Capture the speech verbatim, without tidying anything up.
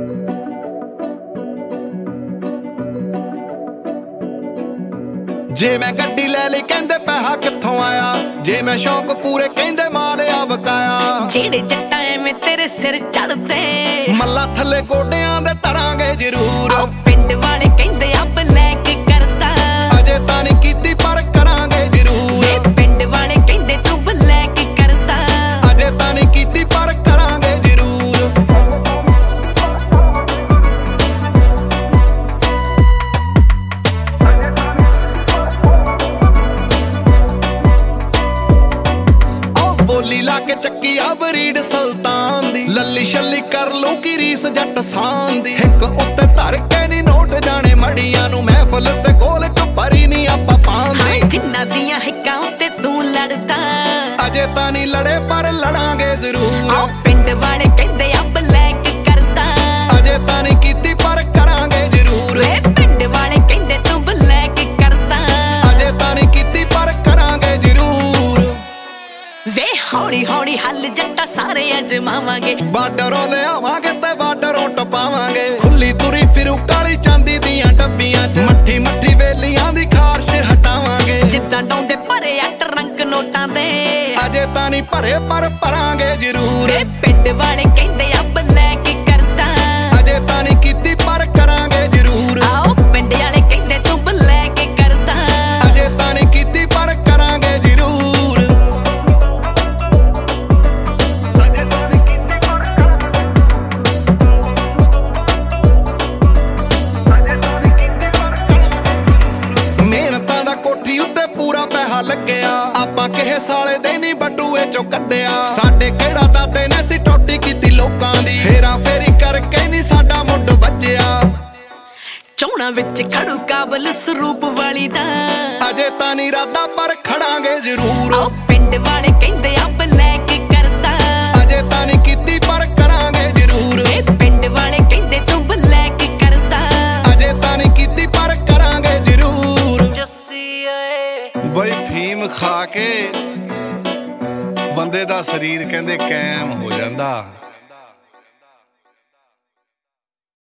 जे मैं गड्डी ले ली कहंदे पैसा कित्थों आया, जे मैं शौक पूरे कहंदे माल आ बकाया। जेड़े जट्टा एवें तेरे सिर चढ़दे मल्ला थल्ले गोडियां दे टरांगे जरूर। पिंड वाले कहंदे अब लैके करदा अजे तां नहीं कीती पर करांगे जरूर। पिंड वाले कहंदे तू लैके करदा अजे तां नहीं कीती पर करांगे जरूर। बोली लाके चक्की अब रीड सुल्तान दी, लल्ली शल्ली कर लो की रीस जट शान दी। हिक उत्ते धर के नी नोट जाने मड़ियां नू, महफिल ते गोल च भरी नी आपां पांदे। जिन्ना दियां हिक्कां उत्ते तू लड़दा अजे तां नहीं लड़े पर लड़ांगे जरूर। पिंड वाले कहंदे अब लैके करदा अजे तां नहीं कीती पर करांगे जरूर। पिंड वाले कहंदे तू लैके करदा अजे तां नहीं कीती पर करांगे जरूर। वे हौली हौली हल जट्टा सारे अजमावांगे, बार्डरों ले आवांगे ते बार्डरों टपावांगे। खुली तुरी फिरू काली चांदी दियां डब्बियां च, मट्ठी मट्ठी वेलियां दी खारश हटावांगे। जिद्दां डौंदे भरे अट रंग नोटां दे अजे तां नहीं भरे पर भरांगे जरूर। पिंड वाले कहंदे अब लैके करदा अजे तां नहीं कीती पर करांगे जरूर। आओ पिंड वाले कहंदे तू लैके करदा अजे तां नहीं कीती पर करांगे जरूर। मेहनतां दा कोठी उत्ते पूरा पैसा लग्गिया, आपां किहे साले दे नहीं बटूए चों कड्डिया। साडे किहड़ा दादे ने सी टोटी कीती लोकां दी, हेरा फेरी करके नहीं साडा मुੱਢ ਵੱਜਿਆ। चौना विच खड़ू काबल स्वरूप वाली दा अजे तां नहीं रादा पर खड़ांगे जरूर। आओ पिंड वाले कहंदे अब लैके करदा अजे तां नहीं कीती पर करांगे जरूर। पिंड वाले कहंदे तू लैके करदा अजे तां नहीं कीती पर करांगे जरूर। बई फीम खा के ਬੰਦੇ ਦਾ ਸਰੀਰ ਕਹਿੰਦੇ ਕਾਇਮ ਹੋ ਜਾਂਦਾ।